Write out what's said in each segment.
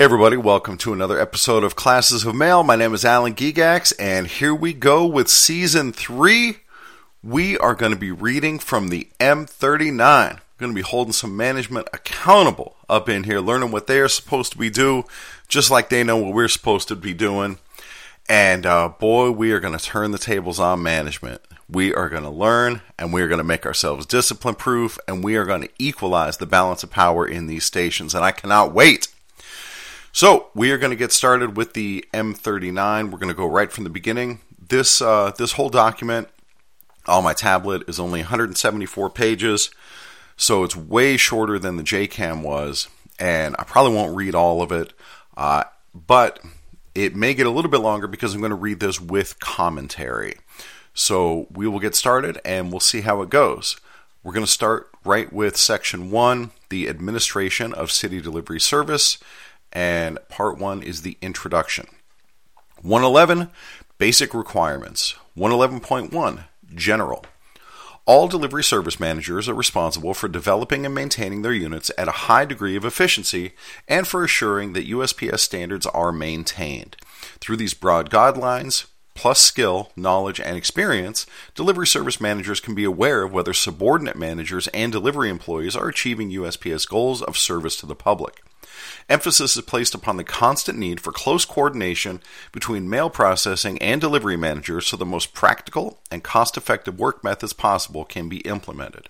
Hey everybody, welcome to another episode of Classes of Mail. My name is Alan Gigax, and here we go with Season 3. We are going to be reading from the M39. We're going to be holding some management accountable up in here, learning what they are supposed to be doing, just like they know what we're supposed to be doing. And boy, we are going to turn the tables on management. We are going to learn, and we are going to make ourselves discipline-proof, and we are going to equalize the balance of power in these stations, and I cannot wait. So, we are going to get started with the M39. We're going to go right from the beginning. This whole document on my tablet is only 174 pages, so it's way shorter than the JCAM was, and I probably won't read all of it, but it may get a little bit longer because I'm going to read this with commentary. So, we will get started, and we'll see how it goes. We're going to start right with Section 1, the Administration of City Delivery Service, and Part 1 is the Introduction. 111, Basic Requirements. 111.1, General. All delivery service managers are responsible for developing and maintaining their units at a high degree of efficiency and for assuring that USPS standards are maintained. Through these broad guidelines, plus skill, knowledge, and experience, delivery service managers can be aware of whether subordinate managers and delivery employees are achieving USPS goals of service to the public. Emphasis is placed upon the constant need for close coordination between mail processing and delivery managers so the most practical and cost-effective work methods possible can be implemented.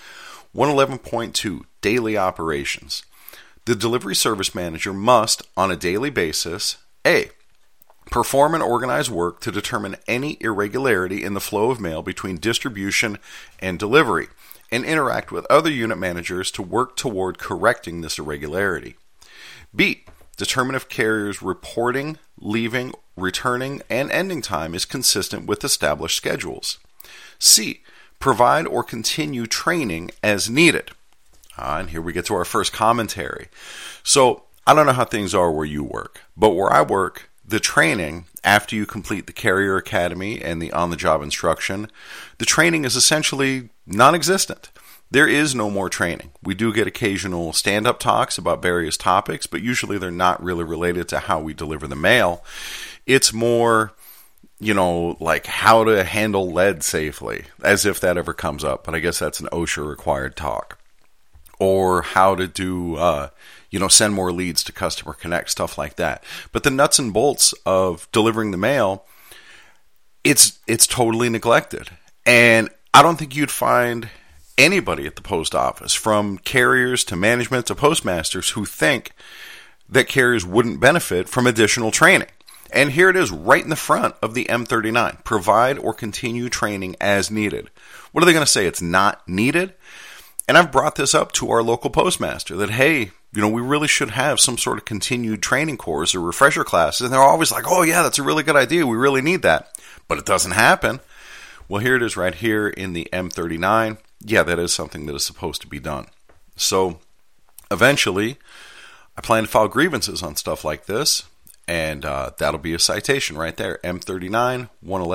111.2 Daily Operations. The delivery service manager must, on a daily basis, A. Perform and organize work to determine any irregularity in the flow of mail between distribution and delivery, and interact with other unit managers to work toward correcting this irregularity. B. Determine if carriers' reporting, leaving, returning, and ending time is consistent with established schedules. C. Provide or continue training as needed. And here we get to our first commentary. So, I don't know how things are where you work, but where I work, the training, after you complete the Carrier Academy and the on-the-job instruction, the training is essentially non-existent. There is no more training. We do get occasional stand-up talks about various topics, but usually they're not really related to how we deliver the mail. It's more, like how to handle lead safely, as if that ever comes up, but I guess that's an OSHA-required talk. Or how to do, send more leads to Customer Connect, stuff like that. But the nuts and bolts of delivering the mail, it's totally neglected. And I don't think you'd find anybody at the post office, from carriers to management to postmasters, who think that carriers wouldn't benefit from additional training. And here it is right in the front of the M39. Provide or continue training as needed. What are they going to say? It's not needed? And I've brought this up to our local postmaster that, hey, we really should have some sort of continued training course or refresher classes. And they're always like, oh yeah, that's a really good idea. We really need that. But it doesn't happen. Well, here it is right here in the M39. Yeah, that is something that is supposed to be done. So, eventually, I plan to file grievances on stuff like this, and that'll be a citation right there. M39,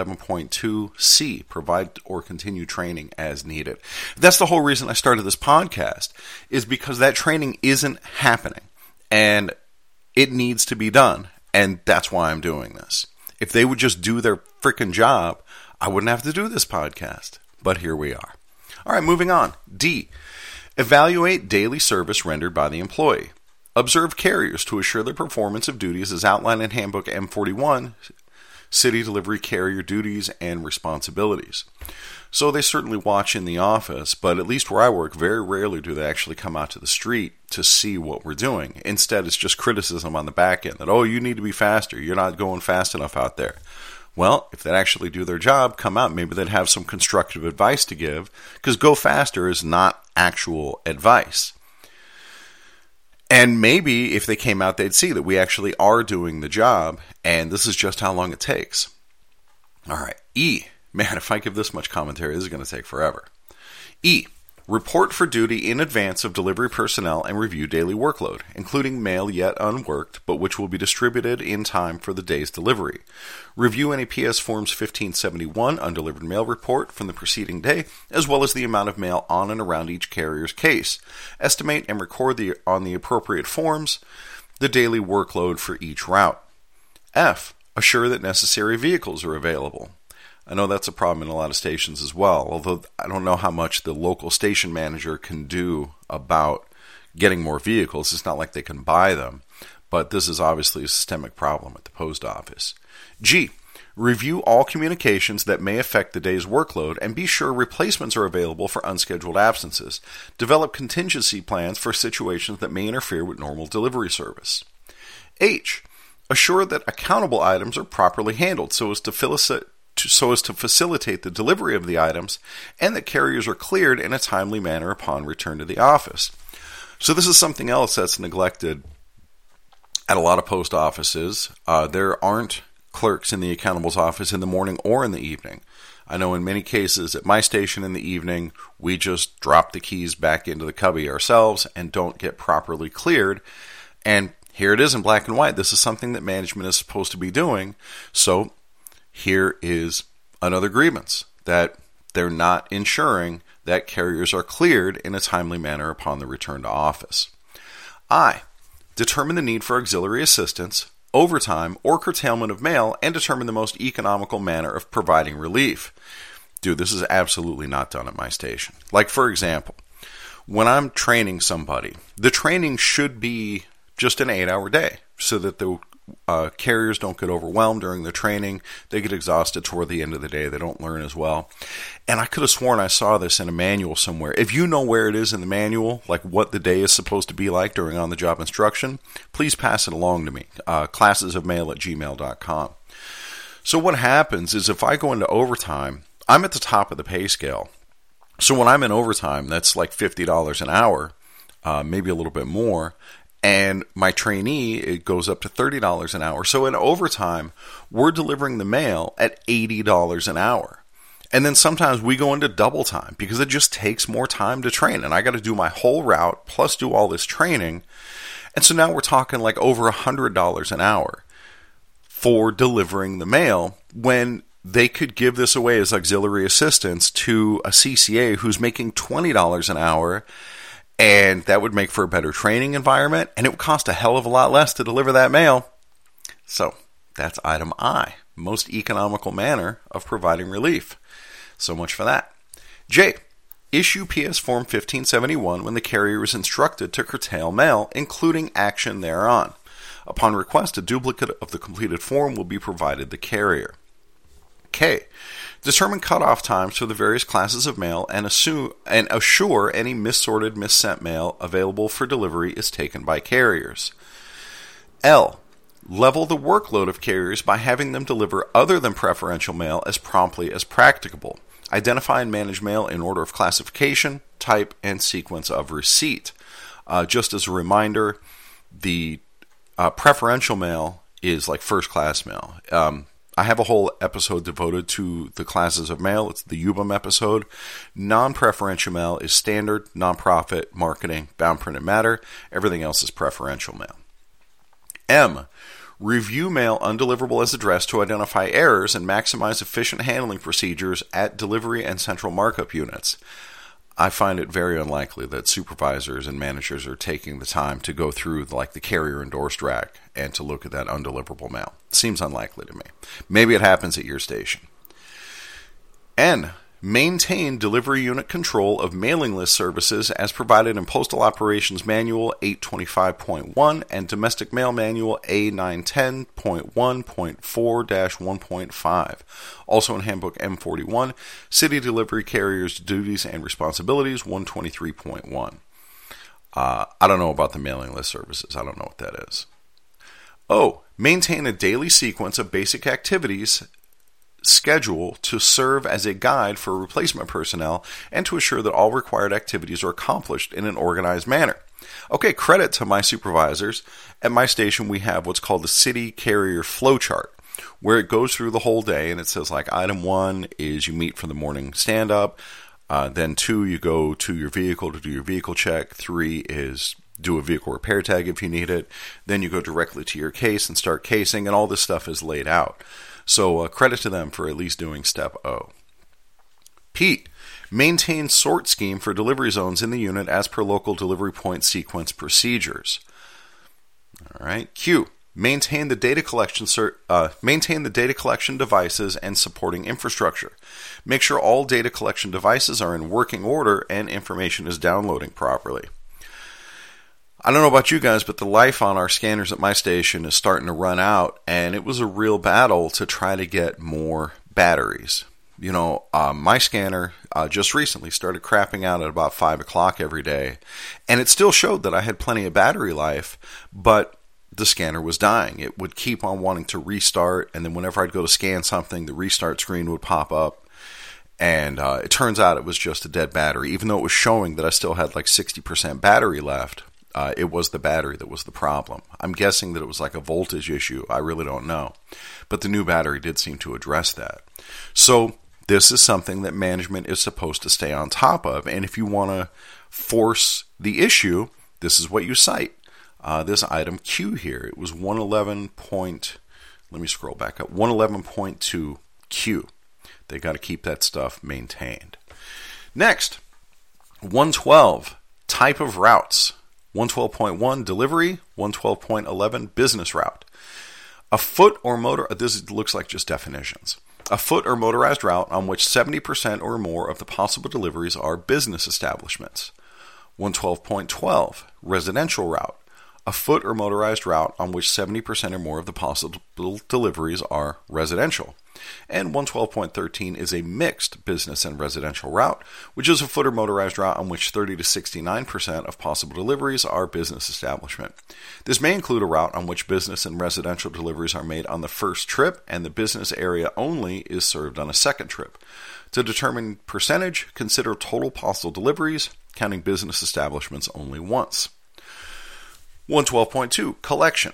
111.2C, provide or continue training as needed. That's the whole reason I started this podcast, is because that training isn't happening, and it needs to be done, and that's why I'm doing this. If they would just do their freaking job, I wouldn't have to do this podcast, but here we are. All right, moving on. D. Evaluate daily service rendered by the employee. Observe carriers to assure their performance of duties as outlined in Handbook M41, City Delivery Carrier Duties and Responsibilities. So they certainly watch in the office, but at least where I work, very rarely do they actually come out to the street to see what we're doing. Instead, it's just criticism on the back end that, oh, you need to be faster. You're not going fast enough out there. Well, if they'd actually do their job, come out, maybe they'd have some constructive advice to give, because go faster is not actual advice. And maybe if they came out, they'd see that we actually are doing the job, and this is just how long it takes. All right, E. Man, if I give this much commentary, this is going to take forever. E. Report for duty in advance of delivery personnel and review daily workload, including mail yet unworked, but which will be distributed in time for the day's delivery. Review any PS Forms 1571 undelivered mail report from the preceding day, as well as the amount of mail on and around each carrier's case. Estimate and record on the appropriate forms the daily workload for each route. F, assure that necessary vehicles are available. I know that's a problem in a lot of stations as well, although I don't know how much the local station manager can do about getting more vehicles. It's not like they can buy them, but this is obviously a systemic problem at the post office. G, review all communications that may affect the day's workload and be sure replacements are available for unscheduled absences. Develop contingency plans for situations that may interfere with normal delivery service. H, assure that accountable items are properly handled so as to facilitate the delivery of the items and that carriers are cleared in a timely manner upon return to the office. So this is something else that's neglected at a lot of post offices. There aren't clerks in the accountable's office in the morning or in the evening. I know in many cases at my station in the evening, we just drop the keys back into the cubby ourselves and don't get properly cleared. And here it is in black and white. This is something that management is supposed to be doing. So here is another grievance, that they're not ensuring that carriers are cleared in a timely manner upon the return to office. I, determine the need for auxiliary assistance, overtime, or curtailment of mail, and determine the most economical manner of providing relief. Dude, this is absolutely not done at my station. Like, for example, when I'm training somebody, the training should be just an 8-hour day so that the carriers don't get overwhelmed during the training. They get exhausted toward the end of the day. They don't learn as well. And I could have sworn I saw this in a manual somewhere. If you know where it is in the manual, like what the day is supposed to be like during on-the-job instruction, please pass it along to me. classesofmail@gmail.com. So what happens is if I go into overtime, I'm at the top of the pay scale. So when I'm in overtime, that's like $50 an hour, maybe a little bit more. And my trainee, it goes up to $30 an hour. So in overtime, we're delivering the mail at $80 an hour. And then sometimes we go into double time because it just takes more time to train. And I got to do my whole route plus do all this training. And so now we're talking like over $100 an hour for delivering the mail when they could give this away as auxiliary assistance to a CCA who's making $20 an hour. And that would make for a better training environment, and it would cost a hell of a lot less to deliver that mail. So that's item I, most economical manner of providing relief. So much for that. J, issue PS Form 1571 when the carrier is instructed to curtail mail, including action thereon. Upon request, a duplicate of the completed form will be provided the carrier. K, determine cutoff times for the various classes of mail and assure any missorted, missent mail available for delivery is taken by carriers. L, level the workload of carriers by having them deliver other than preferential mail as promptly as practicable. Identify and manage mail in order of classification, type, and sequence of receipt. Just as a reminder, the preferential mail is like first-class mail. I have a whole episode devoted to the classes of mail. It's the UBM episode. Non-preferential mail is standard, nonprofit, marketing, bound printed matter. Everything else is preferential mail. M, review mail undeliverable as addressed to identify errors and maximize efficient handling procedures at delivery and central markup units. I find it very unlikely that supervisors and managers are taking the time to go through the carrier endorsed rack and to look at that undeliverable mail. Seems unlikely to me. Maybe it happens at your station. N, maintain delivery unit control of mailing list services as provided in Postal Operations Manual 825.1 and Domestic Mail Manual A910.1.4-1.5. Also in Handbook M41, City Delivery Carriers Duties and Responsibilities 123.1. I don't know about the mailing list services. I don't know what that is. O, maintain a daily sequence of basic activities schedule to serve as a guide for replacement personnel and to assure that all required activities are accomplished in an organized manner. Okay, credit to my supervisors. At my station, we have what's called the City Carrier Flow Chart, where it goes through the whole day, and it says item 1 is you meet for the morning stand-up, then 2, you go to your vehicle to do your vehicle check, 3 is do a vehicle repair tag if you need it, then you go directly to your case and start casing, and all this stuff is laid out. So credit to them for at least doing step O. P, maintain sort scheme for delivery zones in the unit as per local delivery point sequence procedures. All All right. Q, maintain the data collection devices and supporting infrastructure. Make sure all data collection devices are in working order and information is downloading properly. I don't know about you guys, but the life on our scanners at my station is starting to run out, and it was a real battle to try to get more batteries. You know, my scanner just recently started crapping out at about 5 o'clock every day, and it still showed that I had plenty of battery life, but the scanner was dying. It would keep on wanting to restart, and then whenever I'd go to scan something, the restart screen would pop up, and it turns out it was just a dead battery. Even though it was showing that I still had like 60% battery left, it was the battery that was the problem. I'm guessing that it was like a voltage issue. I really don't know. But the new battery did seem to address that. So this is something that management is supposed to stay on top of. And if you want to force the issue, this is what you cite. This item Q here, it was 111.2 Q. They got to keep that stuff maintained. Next, 112, type of routes. 112.1 delivery, 112.11 business route. A foot or motor, this looks like just definitions. A foot or motorized route on which 70% or more of the possible deliveries are business establishments. 112.12 residential route. A foot or motorized route on which 70% or more of the possible deliveries are residential. And 112.13 is a mixed business and residential route, which is a foot or motorized route on which 30 to 69% of possible deliveries are business establishment. This may include a route on which business and residential deliveries are made on the first trip and the business area only is served on a second trip. To determine percentage, consider total possible deliveries, counting business establishments only once. 112.2 collection.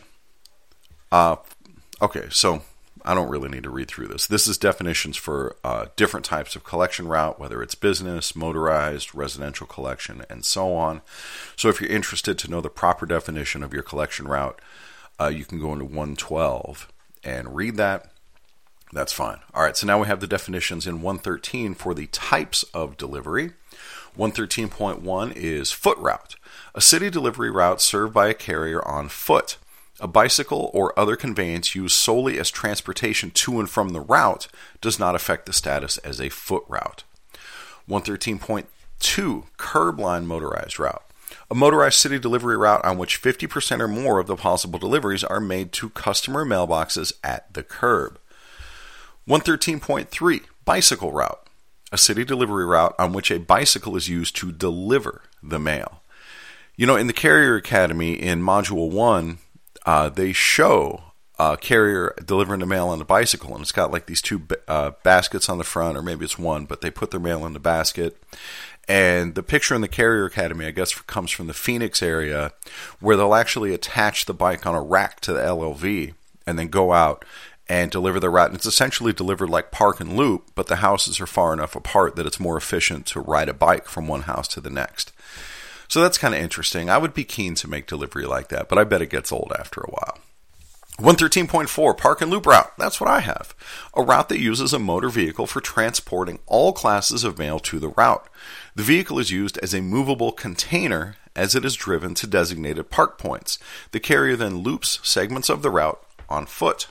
Okay, so I don't really need to read through this. This is definitions for different types of collection route, whether it's business, motorized, residential collection, and so on. So if you're interested to know the proper definition of your collection route, you can go into 112 and read that. That's fine. All right, so now we have the definitions in 113 for the types of delivery. 113.1 is foot route, a city delivery route served by a carrier on foot. A bicycle or other conveyance used solely as transportation to and from the route does not affect the status as a foot route. 113.2 curb line motorized route. A motorized city delivery route on which 50% or more of the possible deliveries are made to customer mailboxes at the curb. 113.3 bicycle route. A city delivery route on which a bicycle is used to deliver the mail. You know, in the Carrier Academy in Module 1, they show a carrier delivering the mail on a bicycle, and it's got like these two baskets on the front, or maybe it's one, but they put their mail in the basket. And the picture in the Carrier Academy, I guess, comes from the Phoenix area, where they'll actually attach the bike on a rack to the LLV and then go out and deliver the route. And it's essentially delivered like park and loop, but the houses are far enough apart that it's more efficient to ride a bike from one house to the next. So that's kind of interesting. I would be keen to make delivery like that, but I bet it gets old after a while. 113.4, park and loop route. That's what I have. A route that uses a motor vehicle for transporting all classes of mail to the route. The vehicle is used as a movable container as it is driven to designated park points. The carrier then loops segments of the route on foot.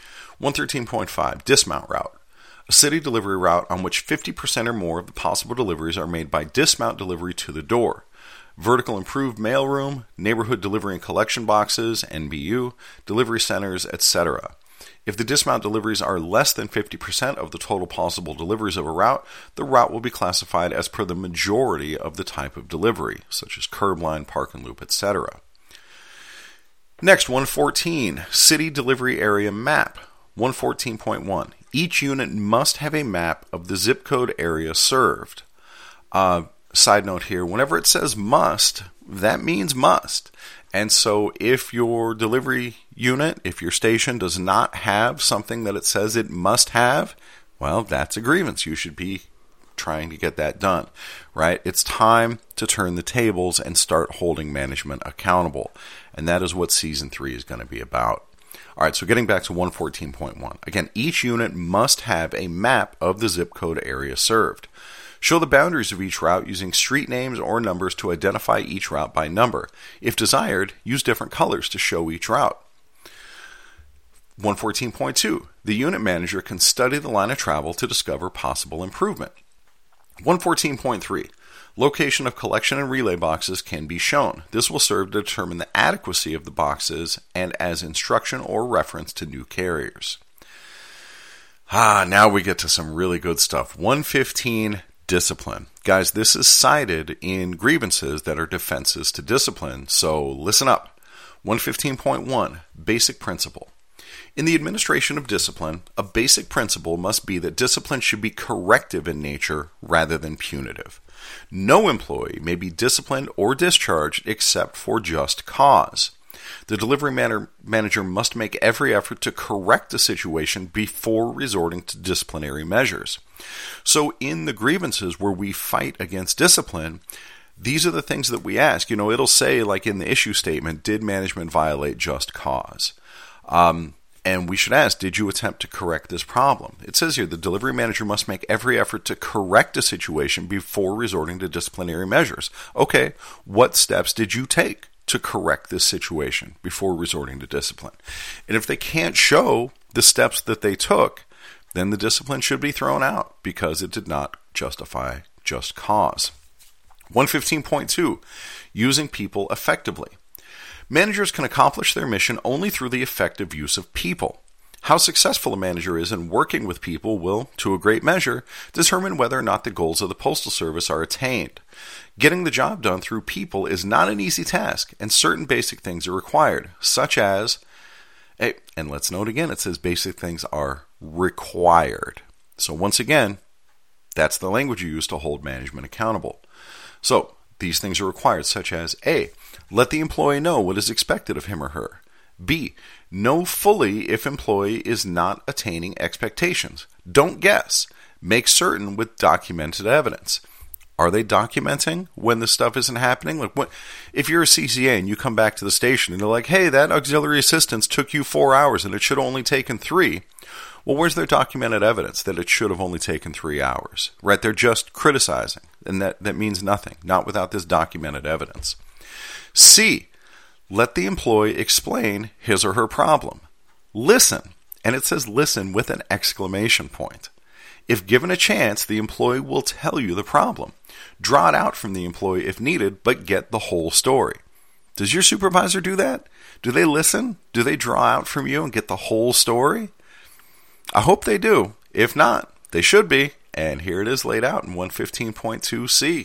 113.5, dismount route. A city delivery route on which 50% or more of the possible deliveries are made by dismount delivery to the door. Vertical improved mailroom, neighborhood delivery and collection boxes, NBU, delivery centers, etc. If the dismount deliveries are less than 50% of the total possible deliveries of a route, the route will be classified as per the majority of the type of delivery, such as curb line, park and loop, etc. Next, 114, city delivery area map. 114.1, each unit must have a map of the zip code area served. Side note here, whenever it says must, that means must. And so if your delivery unit, if your station does not have something that it says it must have, well, that's a grievance. You should be trying to get that done, right? It's time to turn the tables and start holding management accountable. And that is what Season 3 is going to be about. All right, so getting back to 114.1. Again, each unit must have a map of the zip code area served. Show the boundaries of each route using street names or numbers to identify each route by number. If desired, use different colors to show each route. 114.2. The unit manager can study the line of travel to discover possible improvement. 114.3. Location of collection and relay boxes can be shown. This will serve to determine the adequacy of the boxes and as instruction or reference to new carriers. Now we get to some really good stuff. 115, discipline. Guys, this is cited in grievances that are defenses to discipline, so listen up. 115.1, basic principle. In the administration of discipline, a basic principle must be that discipline should be corrective in nature rather than punitive. No employee may be disciplined or discharged except for just cause. The delivery manager must make every effort to correct the situation before resorting to disciplinary measures. So in the grievances where we fight against discipline, these are the things that we ask. It'll say, like in the issue statement, did management violate just cause? And we should ask, did you attempt to correct this problem? It says here, the delivery manager must make every effort to correct a situation before resorting to disciplinary measures. Okay, what steps did you take to correct this situation before resorting to discipline? And if they can't show the steps that they took, then the discipline should be thrown out because it did not justify just cause. 115.2, using people effectively. Managers can accomplish their mission only through the effective use of people. How successful a manager is in working with people will, to a great measure, determine whether or not the goals of the Postal Service are attained. Getting the job done through people is not an easy task, and certain basic things are required, such as, and let's note again, it says basic things are required. So once again, that's the language you use to hold management accountable. So these things are required, such as A, let the employee know what is expected of him or her. B, know fully if employee is not attaining expectations. Don't guess. Make certain with documented evidence. Are they documenting when the stuff isn't happening? Like, if you're a CCA and you come back to the station and they're like, hey, that auxiliary assistance took you 4 hours and it should have only taken 3. Well, where's their documented evidence that it should have only taken 3 hours? Right? They're just criticizing, and that means nothing, not without this documented evidence. C, let the employee explain his or her problem. Listen, and it says listen with an exclamation point. If given a chance, the employee will tell you the problem. Draw it out from the employee if needed, but get the whole story. Does your supervisor do that? Do they listen? Do they draw out from you and get the whole story? I hope they do. If not, they should be. And here it is laid out in 115.2C.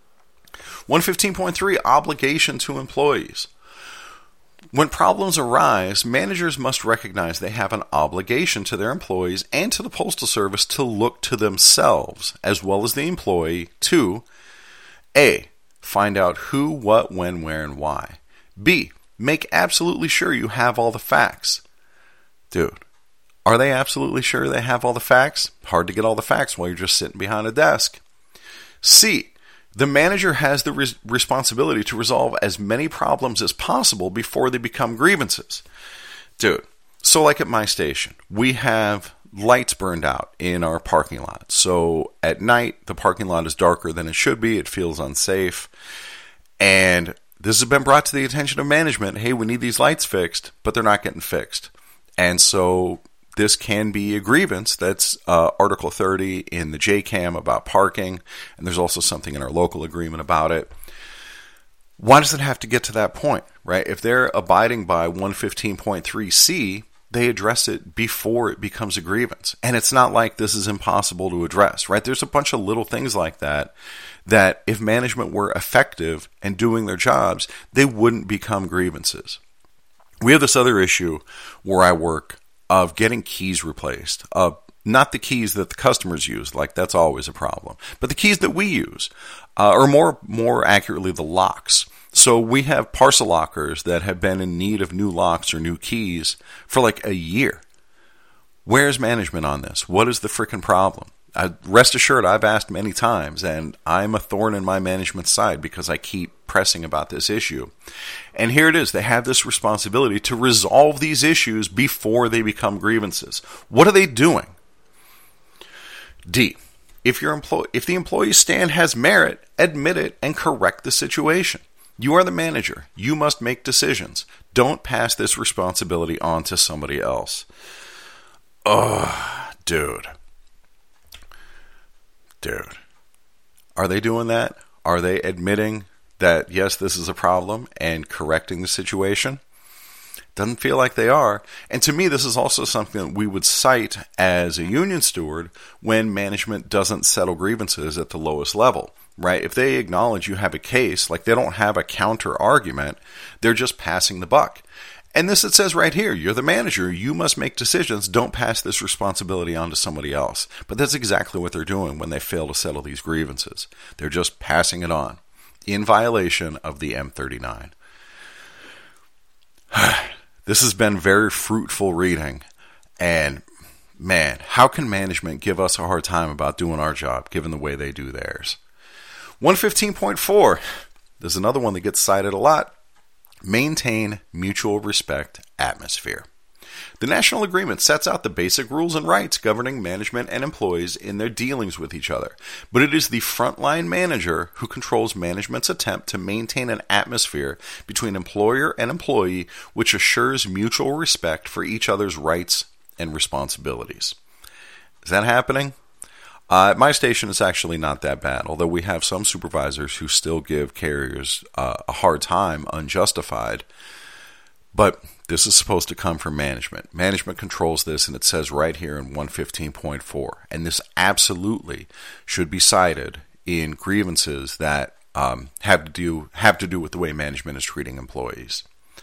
115.3, obligation to employees. When problems arise, managers must recognize they have an obligation to their employees and to the Postal Service to look to themselves, as well as the employee, to A, find out who, what, when, where, and why. B, make absolutely sure you have all the facts. Dude, are they absolutely sure they have all the facts? Hard to get all the facts while you're just sitting behind a desk. C, the manager has the responsibility to resolve as many problems as possible before they become grievances. Dude, so like at my station, we have lights burned out in our parking lot. So at night, the parking lot is darker than it should be. It feels unsafe. And this has been brought to the attention of management. Hey, we need these lights fixed, but they're not getting fixed. And so this can be a grievance. That's Article 30 in the JCAM about parking, and there's also something in our local agreement about it. Why does it have to get to that point, right? If they're abiding by 115.3C, they address it before it becomes a grievance. And it's not like this is impossible to address, right? There's a bunch of little things like that if management were effective and doing their jobs, they wouldn't become grievances. We have this other issue where I work of getting keys replaced. Not the keys that the customers use, like that's always a problem, but the keys that we use, or more accurately, the locks. So we have parcel lockers that have been in need of new locks or new keys for like a year. Where's management on this? What is the freaking problem? Rest assured, I've asked many times, and I'm a thorn in my management's side because I keep pressing about this issue. And here it is. They have this responsibility to resolve these issues before they become grievances. What are they doing? D, If the employee's stand has merit, admit it and correct the situation. You are the manager. You must make decisions. Don't pass this responsibility on to somebody else. Oh, dude. Are they doing that? Are they admitting that, yes, this is a problem and correcting the situation? Doesn't feel like they are. And to me, this is also something that we would cite as a union steward when management doesn't settle grievances at the lowest level, right? If they acknowledge you have a case, like they don't have a counter argument, they're just passing the buck. And this, it says right here, you're the manager, you must make decisions, don't pass this responsibility on to somebody else. But that's exactly what they're doing when they fail to settle these grievances. They're just passing it on in violation of the M39. This has been very fruitful reading, and man, how can management give us a hard time about doing our job, given the way they do theirs? 115.4, there's another one that gets cited a lot. Maintain mutual respect atmosphere. The national agreement sets out the basic rules and rights governing management and employees in their dealings with each other, but it is the frontline manager who controls management's attempt to maintain an atmosphere between employer and employee which assures mutual respect for each other's rights and responsibilities. Is that happening? At my station, it's actually not that bad, although we have some supervisors who still give carriers a hard time, unjustified. But this is supposed to come from management. Management controls this, and it says right here in 115.4. And this absolutely should be cited in grievances that have to do with the way management is treating employees.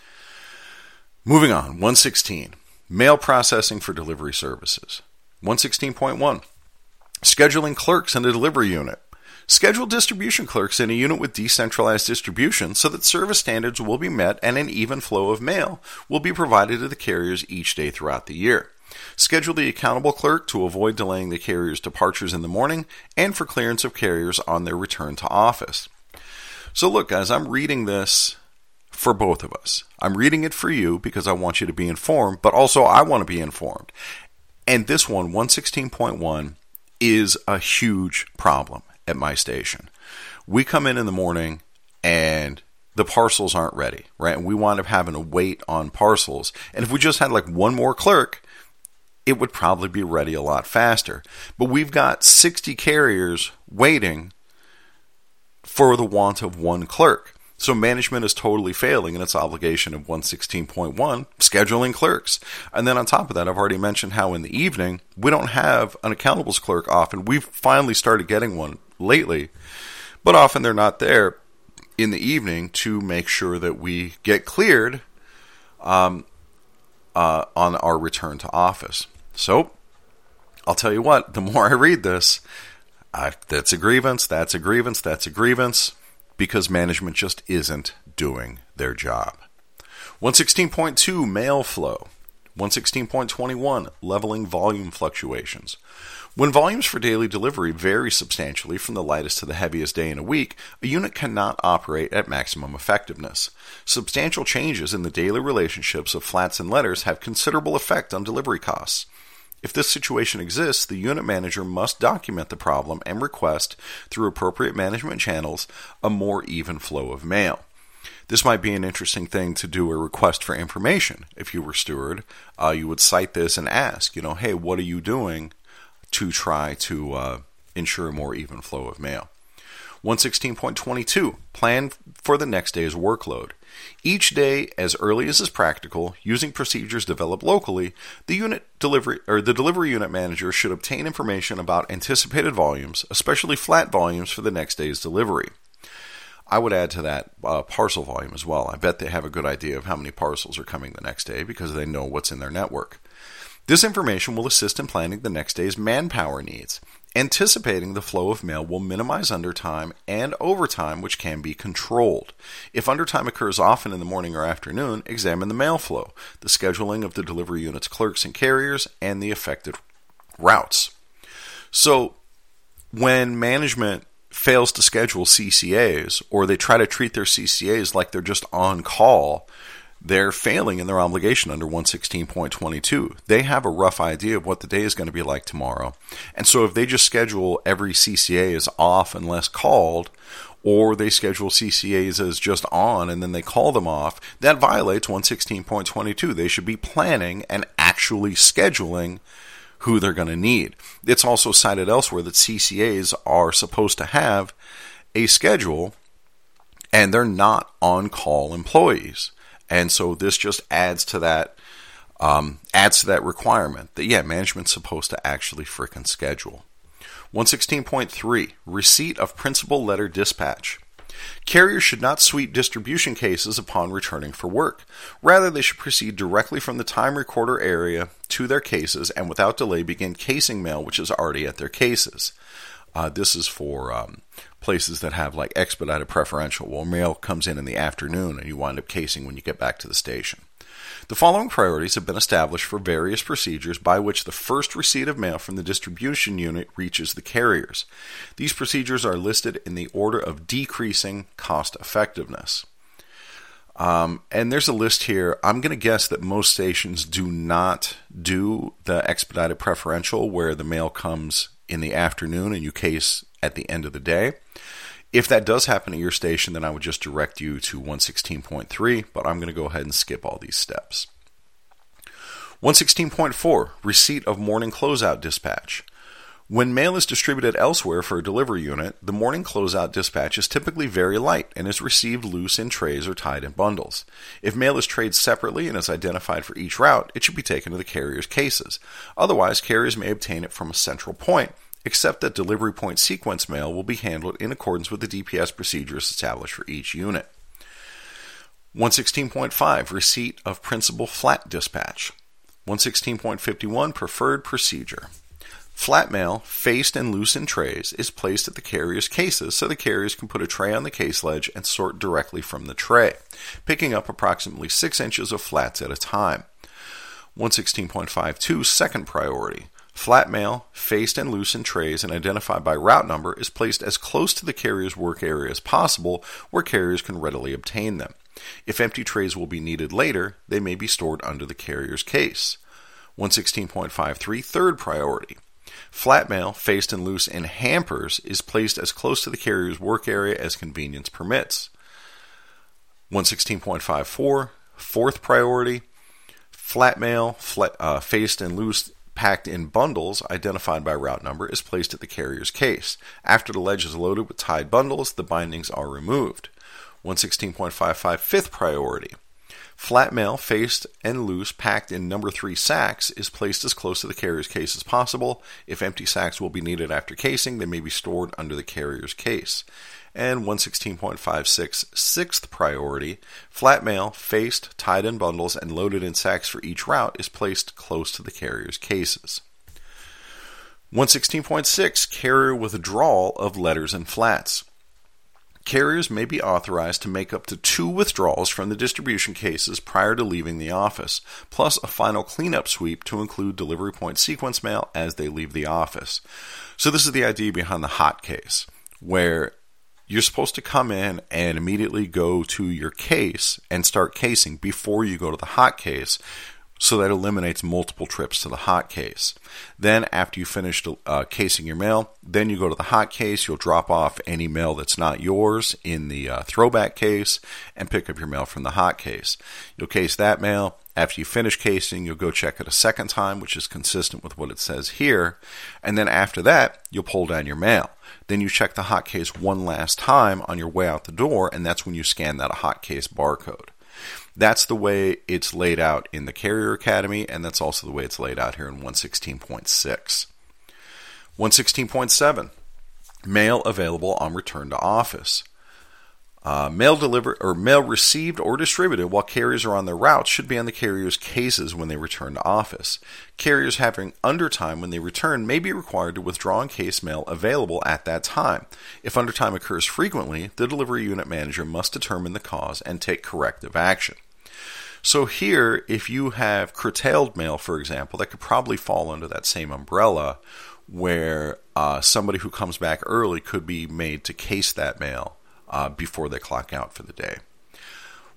Moving on, 116. Mail processing for delivery services. 116.1. Scheduling clerks in a delivery unit. Schedule distribution clerks in a unit with decentralized distribution so that service standards will be met and an even flow of mail will be provided to the carriers each day throughout the year. Schedule the accountable clerk to avoid delaying the carrier's departures in the morning and for clearance of carriers on their return to office. So look, guys, I'm reading this for both of us. I'm reading it for you because I want you to be informed, but also I want to be informed. And this one, 116.1, is a huge problem at my station. We come in the morning and the parcels aren't ready, right? And we wind up having to wait on parcels. And if we just had like one more clerk, it would probably be ready a lot faster. But we've got 60 carriers waiting for the want of one clerk. So management is totally failing in its obligation of 116.1, scheduling clerks. And then on top of that, I've already mentioned how in the evening, we don't have an accountables clerk often. We've finally started getting one lately, but often they're not there in the evening to make sure that we get cleared on our return to office. So I'll tell you what, the more I read this, that's a grievance, that's a grievance, that's a grievance, because management just isn't doing their job. 116.2, mail flow. 116.21, leveling volume fluctuations. When volumes for daily delivery vary substantially from the lightest to the heaviest day in a week, a unit cannot operate at maximum effectiveness. Substantial changes in the daily relationships of flats and letters have considerable effect on delivery costs. If this situation exists, the unit manager must document the problem and request, through appropriate management channels, a more even flow of mail. This might be an interesting thing to do a request for information. If you were steward, you would cite this and ask, hey, what are you doing to try to ensure a more even flow of mail? 116.22, plan for the next day's workload. Each day, as early as is practical, using procedures developed locally, the delivery unit manager should obtain information about anticipated volumes, especially flat volumes for the next day's delivery. I would add to that parcel volume as well. I bet they have a good idea of how many parcels are coming the next day because they know what's in their network. This information will assist in planning the next day's manpower needs. Anticipating the flow of mail will minimize undertime and overtime, which can be controlled. If undertime occurs often in the morning or afternoon, examine the mail flow, the scheduling of the delivery unit's clerks and carriers, and the affected routes. So, when management fails to schedule CCAs, or they try to treat their CCAs like they're just on call, they're failing in their obligation under 116.22. They have a rough idea of what the day is going to be like tomorrow. And so if they just schedule every CCA as off unless called, or they schedule CCAs as just on and then they call them off, that violates 116.22. They should be planning and actually scheduling who they're going to need. It's also cited elsewhere that CCAs are supposed to have a schedule and they're not on-call employees. And so this just adds to that requirement that, management's supposed to actually frickin' schedule. 116.3, receipt of principal letter dispatch. Carriers should not sweep distribution cases upon returning for work. Rather, they should proceed directly from the time recorder area to their cases and without delay begin casing mail which is already at their cases. This is for places that have like expedited preferential. Well, mail comes in the afternoon and you wind up casing when you get back to the station. The following priorities have been established for various procedures by which the first receipt of mail from the distribution unit reaches the carriers. These procedures are listed in the order of decreasing cost effectiveness. And there's a list here. I'm going to guess that most stations do not do the expedited preferential where the mail comes in the afternoon and you case at the end of the day. If that does happen at your station, then I would just direct you to 116.3, but I'm going to go ahead and skip all these steps. 116.4, receipt of morning closeout dispatch. When mail is distributed elsewhere for a delivery unit, the morning closeout dispatch is typically very light and is received loose in trays or tied in bundles. If mail is trayed separately and is identified for each route, it should be taken to the carrier's cases. Otherwise, carriers may obtain it from a central point, except that delivery point sequence mail will be handled in accordance with the DPS procedures established for each unit. 116.5, receipt of principal flat dispatch. 116.51, preferred procedure. Flat mail, faced and loose in trays, is placed at the carrier's cases so the carriers can put a tray on the case ledge and sort directly from the tray, picking up approximately 6 inches of flats at a time. 116.52, second priority. Flat mail, faced and loose in trays and identified by route number, is placed as close to the carrier's work area as possible where carriers can readily obtain them. If empty trays will be needed later, they may be stored under the carrier's case. 116.53, third priority. Flat mail, faced and loose in hampers, is placed as close to the carrier's work area as convenience permits. 116.54, fourth priority. Flat mail, faced and loose packed in bundles identified by route number is placed at the carrier's case. After the ledge is loaded with tied bundles, the bindings are removed. 116.55, fifth priority. Flat mail, faced and loose, packed in number 3 sacks, is placed as close to the carrier's case as possible. If empty sacks will be needed after casing, they may be stored under the carrier's case. And 116.56, sixth priority. Flat mail, faced, tied in bundles, and loaded in sacks for each route is placed close to the carrier's cases. 116.6, carrier withdrawal of letters and flats. Carriers may be authorized to make up to 2 withdrawals from the distribution cases prior to leaving the office, plus a final cleanup sweep to include delivery point sequence mail as they leave the office. So this is the idea behind the hot case, where you're supposed to come in and immediately go to your case and start casing before you go to the hot case, so that eliminates multiple trips to the hot case. Then after you finish casing your mail, then you go to the hot case. You'll drop off any mail that's not yours in the throwback case and pick up your mail from the hot case. You'll case that mail. After you finish casing, you'll go check it a second time, which is consistent with what it says here. And then after that, you'll pull down your mail. Then you check the hot case one last time on your way out the door, and that's when you scan that hot case barcode. That's the way it's laid out in the Carrier Academy, and that's also the way it's laid out here in 116.6. 116.7, mail available on return to office. Mail delivered or mail received or distributed while carriers are on their routes should be on the carrier's cases when they return to office. Carriers having undertime when they return may be required to withdraw in case mail available at that time. If undertime occurs frequently, the delivery unit manager must determine the cause and take corrective action. So here, if you have curtailed mail, for example, that could probably fall under that same umbrella where somebody who comes back early could be made to case that mail before they clock out for the day.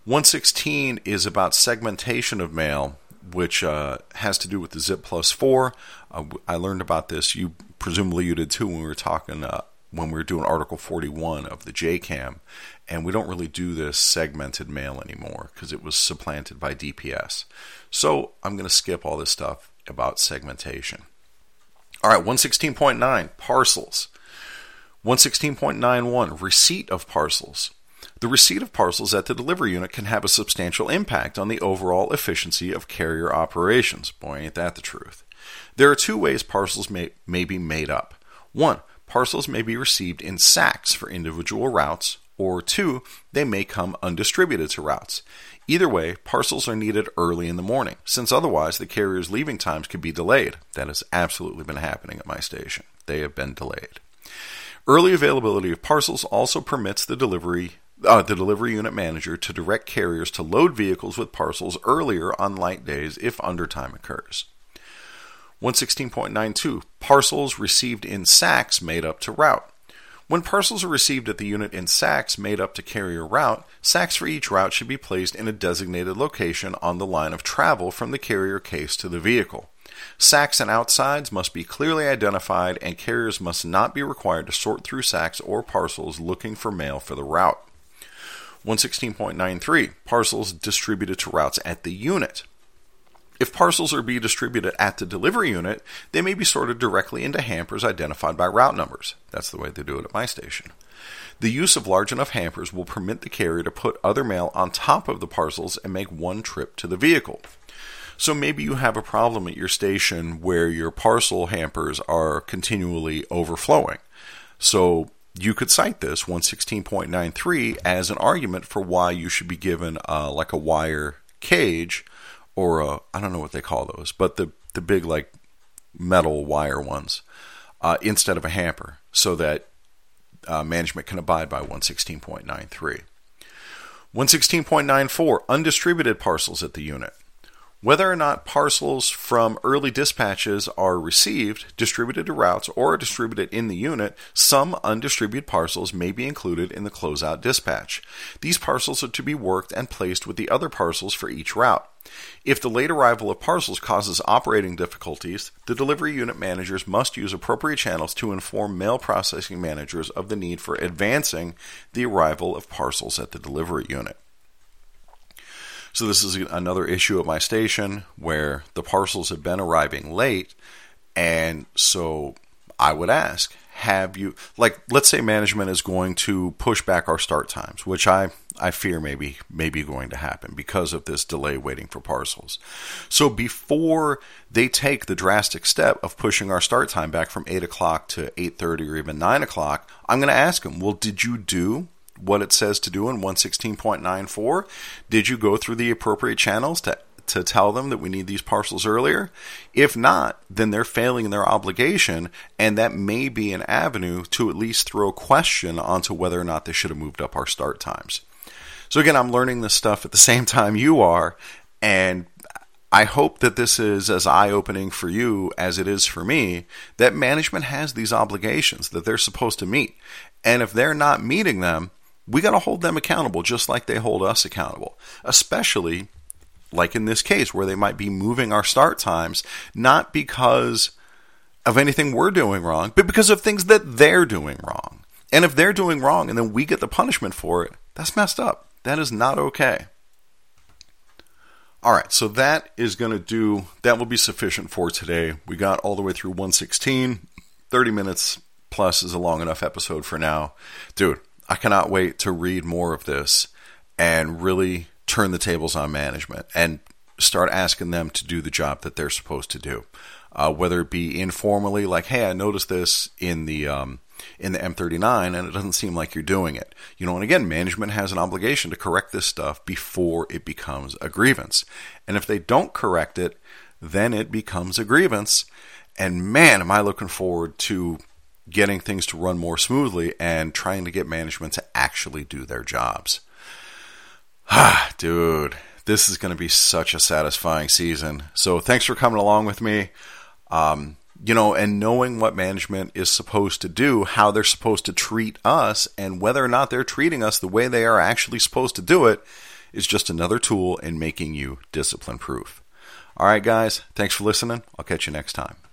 116 is about segmentation of mail, which has to do with the Zip+4. I learned about this. Presumably you did too when we were talking when we were doing Article 41 of the JCAM, and we don't really do this segmented mail anymore because it was supplanted by DPS. So I'm going to skip all this stuff about segmentation. All right, 116.9, parcels. 116.91, receipt of parcels. The receipt of parcels at the delivery unit can have a substantial impact on the overall efficiency of carrier operations. Boy, ain't that the truth. There are two ways parcels may be made up. One, parcels may be received in sacks for individual routes, or two, they may come undistributed to routes. Either way, parcels are needed early in the morning, since otherwise the carrier's leaving times could be delayed. That has absolutely been happening at my station. They have been delayed. Early availability of parcels also permits the delivery unit manager to direct carriers to load vehicles with parcels earlier on light days if undertime occurs. 116.92, parcels received in sacks made up to route. When parcels are received at the unit in sacks made up to carrier route, sacks for each route should be placed in a designated location on the line of travel from the carrier case to the vehicle. Sacks and outsides must be clearly identified, and carriers must not be required to sort through sacks or parcels looking for mail for the route. 116.93, parcels distributed to routes at the unit. If parcels are being distributed at the delivery unit, they may be sorted directly into hampers identified by route numbers. That's the way they do it at my station. The use of large enough hampers will permit the carrier to put other mail on top of the parcels and make one trip to the vehicle. So maybe you have a problem at your station where your parcel hampers are continually overflowing. So you could cite this 116.93 as an argument for why you should be given like a wire cage, or I don't know what they call those, but the big like metal wire ones instead of a hamper, so that management can abide by 116.93. 116.94, undistributed parcels at the unit. Whether or not parcels from early dispatches are received, distributed to routes, or distributed in the unit, some undistributed parcels may be included in the closeout dispatch. These parcels are to be worked and placed with the other parcels for each route. If the late arrival of parcels causes operating difficulties, the delivery unit managers must use appropriate channels to inform mail processing managers of the need for advancing the arrival of parcels at the delivery unit. So this is another issue at my station where the parcels have been arriving late, and so I would ask, have you, like, let's say management is going to push back our start times, which I fear may be going to happen because of this delay waiting for parcels. So before they take the drastic step of pushing our start time back from 8 o'clock to 8:30 or even 9 o'clock, I'm going to ask them, well, did you do what it says to do in 116.94? Did you go through the appropriate channels to tell them that we need these parcels earlier? If not, then they're failing in their obligation, and that may be an avenue to at least throw a question onto whether or not they should have moved up our start times. So again, I'm learning this stuff at the same time you are, and I hope that this is as eye-opening for you as it is for me, that management has these obligations that they're supposed to meet. And if they're not meeting them, we got to hold them accountable just like they hold us accountable, especially like in this case where they might be moving our start times, not because of anything we're doing wrong, but because of things that they're doing wrong. And if they're doing wrong and then we get the punishment for it, that's messed up. That is not okay. All right, so that will be sufficient for today. We got all the way through 116. 30 minutes plus is a long enough episode for now. Dude, I cannot wait to read more of this and really turn the tables on management and start asking them to do the job that they're supposed to do. Whether it be informally, like, hey, I noticed this in the M39 and it doesn't seem like you're doing it. And again, management has an obligation to correct this stuff before it becomes a grievance. And if they don't correct it, then it becomes a grievance. And man, am I looking forward to getting things to run more smoothly and trying to get management to actually do their jobs. Dude, this is going to be such a satisfying season. So thanks for coming along with me. And knowing what management is supposed to do, how they're supposed to treat us, and whether or not they're treating us the way they are actually supposed to do it, is just another tool in making you discipline proof. All right, guys, thanks for listening. I'll catch you next time.